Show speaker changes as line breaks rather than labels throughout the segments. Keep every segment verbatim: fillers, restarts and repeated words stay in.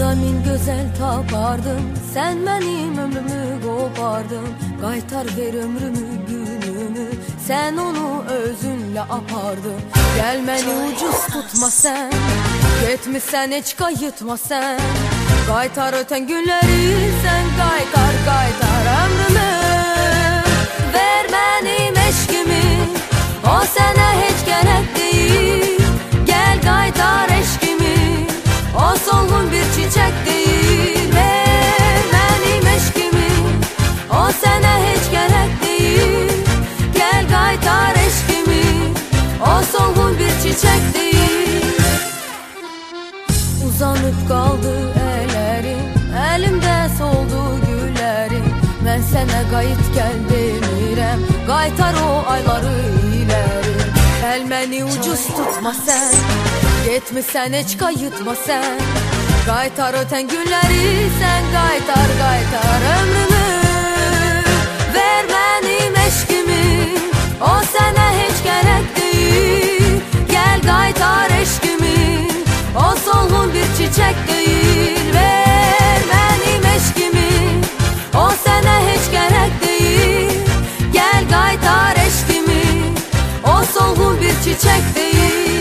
Dünyada min güzel tapardım, sen benim ömrümü kopardın. Qaytar ver ömrümü günümü, sen onu özünle apardın. Gel məni ucuz tutma sen, getmişsen hiç kayıtma sen. Qaytar öten günleri sen, qaytar qaytar ömrümü. Ver benim eşkimi, o sana hiç gerek değil. Gel qaytar eşkimi, o solgun bir çiçek değil. Ver benim eşkimi, o sana hiç gerek değil. Gel qaytar eşkimi, o solgun bir çiçek değil. Uzanıp kaldı ellerim, elimde soldu güllerim. Ben sana qayıt gel demirəm, qaytar o ayları ileri. Gel məni ucuz tutma sen, getmişsen hiç kayıtma sen. Qaytar öten günleri sen, qaytar qaytar ömrümü. Ver benim eşkimi, o sana hiç gerek değil. Gel qaytar eşkimi, o solgun bir çiçek değil. Ver benim eşkimi, o sana hiç gerek değil. Gel qaytar eşkimi, o solgun bir çiçek değil.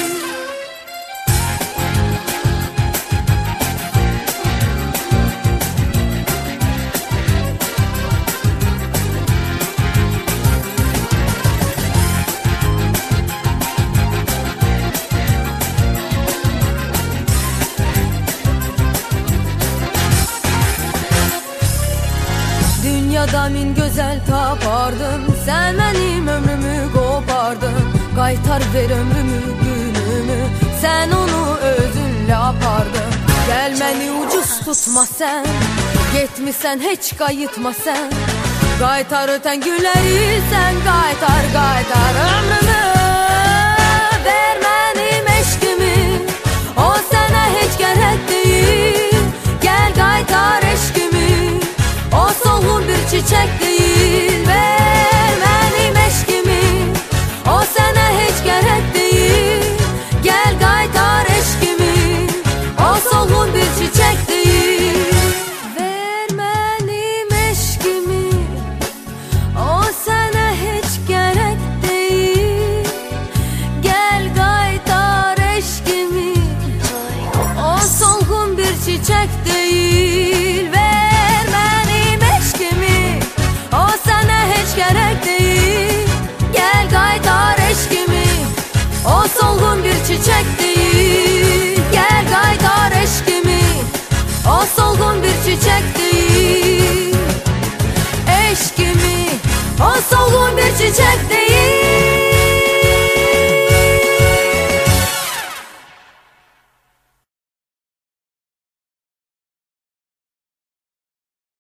Dünyada min güzel tapardım, sen benim ömrümü kopardın. Qaytar ver ömrümü günümü, sen onu özünle apardın. Gel məni ucuz tutma sen, getmişsen hiç kayıtma sen. Qaytar öten günleri sen, qaytar qaytar ömrümü. Ver benim eşkimi, o sana hiç gerek değil. Gel qaytar eşkimi, o solgun bir çiçek değil. Ver benim eşkimi, o sana hiç gerek değil. Gel qaytar eşkimi, o solgun bir çiçek değil. Ver benim eşkimi, o sana hiç gerek değil. Gel qaytar eşkimi, o solgun bir çiçek değil. Ver benim eşkimi, o sana hiç gerek değil. Gel qaytar eşkimi, o solgun bir çiçek değil. Gel qaytar eşkimi, o solgun bir çiçek değil. Eşkimi, o solgun bir çiçek değil.